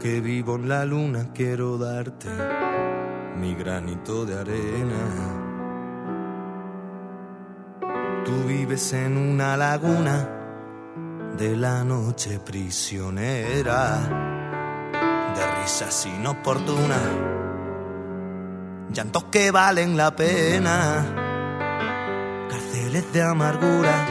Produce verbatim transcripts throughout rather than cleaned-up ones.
que vivo en la luna, quiero darte mi granito de arena. Tú vives en una laguna de la noche prisionera, de risas inoportunas, llantos que valen la pena, cárceles de amargura,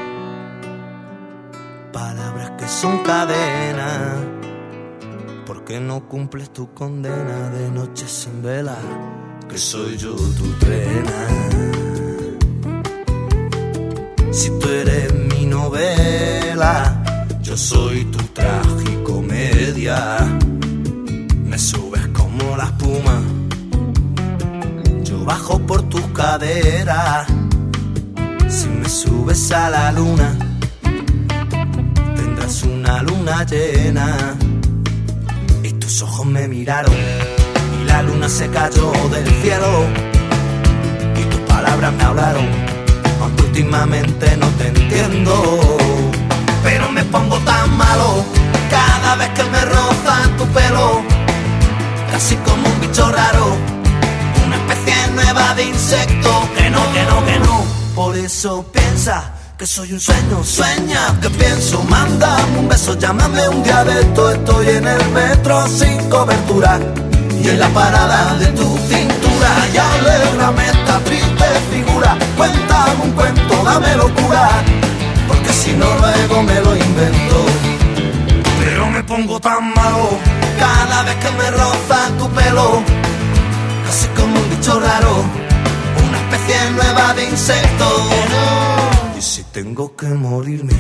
palabras que son cadenas. ¿Por qué no cumples tu condena de noches en vela? Que soy yo tu trena. Si tú eres mi novela, yo soy tu tragicomedia. Me subes como la espuma, yo bajo por tus caderas. Si me subes a la luna, tendrás una luna llena. Y tus ojos me miraron y la luna se cayó del cielo. Y tus palabras me hablaron, aunque últimamente no te entiendo. Pero me pongo tan malo cada vez que me rozan tu pelo, casi como un bicho raro, una especie nueva de insecto. Que no, que no, que no. Por eso piensa que soy un sueño, sueña que pienso. Mándame un beso, llámame un día de esto. Estoy en el metro sin cobertura y en la parada de tu cintura. Y alégrame esta triste figura, cuéntame un cuento, dame locura, porque si no luego me lo invento. Pero me pongo tan malo cada vez que me roza tu pelo, casi como un bicho raro, una especie nueva de insecto. Y si tengo que morirme,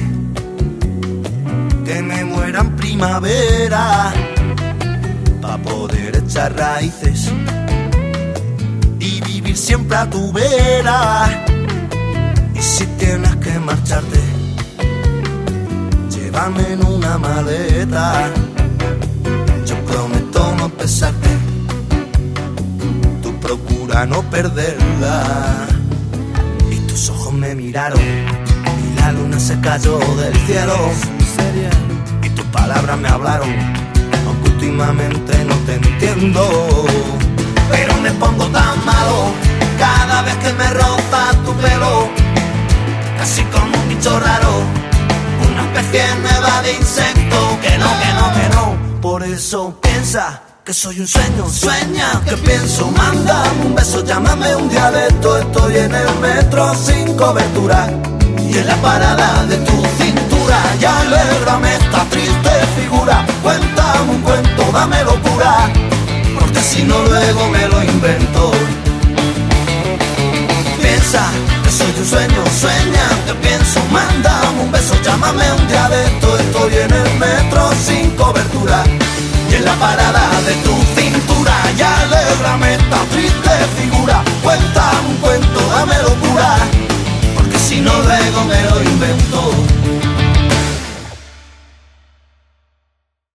que me muera en primavera, pa' poder echar raíces y vivir siempre a tu vera. Y si tienes que marcharte, llévame en una maleta. Yo prometo no pesarte, tú procura no perderla. Y tus ojos me miraron y la luna se cayó del cielo. Y tus palabras me hablaron, aunque últimamente no te entiendo. Pero me pongo tan malo cada vez que me roza tu pelo, casi como un bicho raro, una especie nueva de insecto. Que no, que no, que no. Por eso piensa que soy un sueño, sueña que pienso. Mándame un beso, llámame un día de esto. Estoy en el metro sin cobertura y en la parada de tu cintura. Y alégrame esta triste figura, cuéntame un cuento, dame locura, porque si no luego me lo invento. Piensa que soy un sueño, sueña que pienso. Mándame un beso, llámame un día de esto. Estoy en el metro sin cobertura y en la parada de tu cintura. Y alégrame esta triste